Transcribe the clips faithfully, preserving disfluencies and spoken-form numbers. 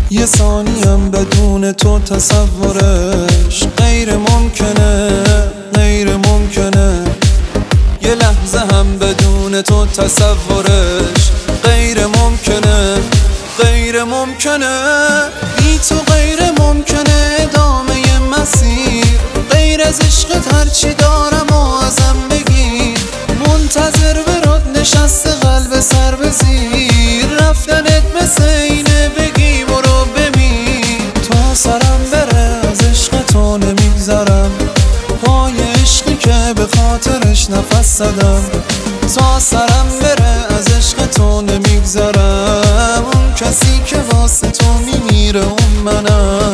یه ثانیم بدون تو تصورش غیر ممکنه، غیر ممکنه. یه لحظه هم بدون تو تصورش غیر ممکنه، غیر ممکنه. بی تو غیر ممکنه ادامه مسیر، غیر از عشقت هرچی دارم و ازم بگیر. منتظر برات نشسته قلب سر به زیر، رفتنت مثل اینه بگی برو بمیر. تا سرم بره از عشق تو نمیگذرم، پای عشقی که به خاطرش نفس زدم. تا سرم بره از عشق تو نمیگذرم، اون کسی که واسه تو میمیره اون منم.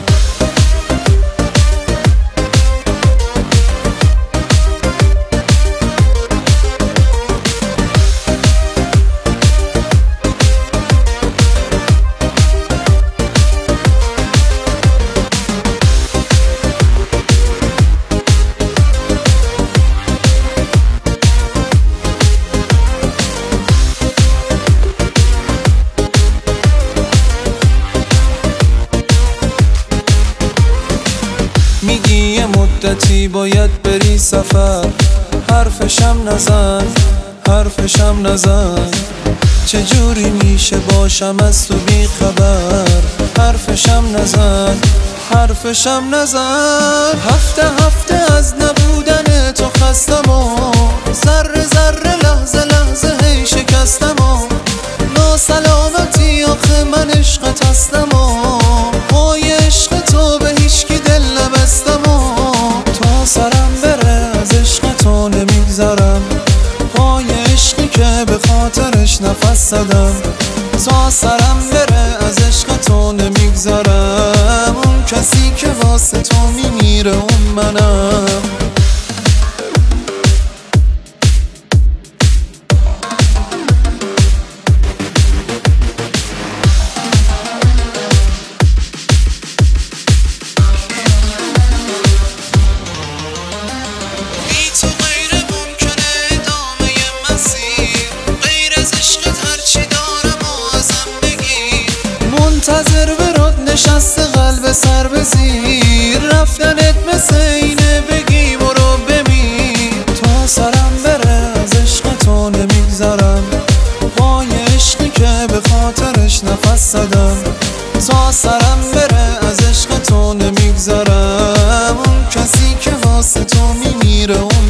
میگی یه مدتی باید بری سفر، حرفشم نزن، حرفشم نزن. چجوری میشه باشم از تو بی خبر، حرفشم نزن، حرفشم نزن. هفته هفته از نبودن تو خستم و ذره ذره لحظه لحظه هی شکستم و ناسلامتی آخه من عشقت هستم و پای عشق تو به هیچکی دل نبستم و تا سرم بره از عشق تو نمیگذرم، پای عشقی که به خاطرش نفس زدم. تا سرم بره از عشق تو نمیگذرم، اون کسی که واسه تو میمیره اون منم. منتظر برات نشسته قلب سر به زیر، رفتنت مثل اینه بگی برو بمیر. تا سرم بره از عشق تو نمیگذرم، پای عشقی که به خاطرش نفس زدم. تا سرم بره از عشق تو نمیگذرم، اون کسی که واسه تو میمیره.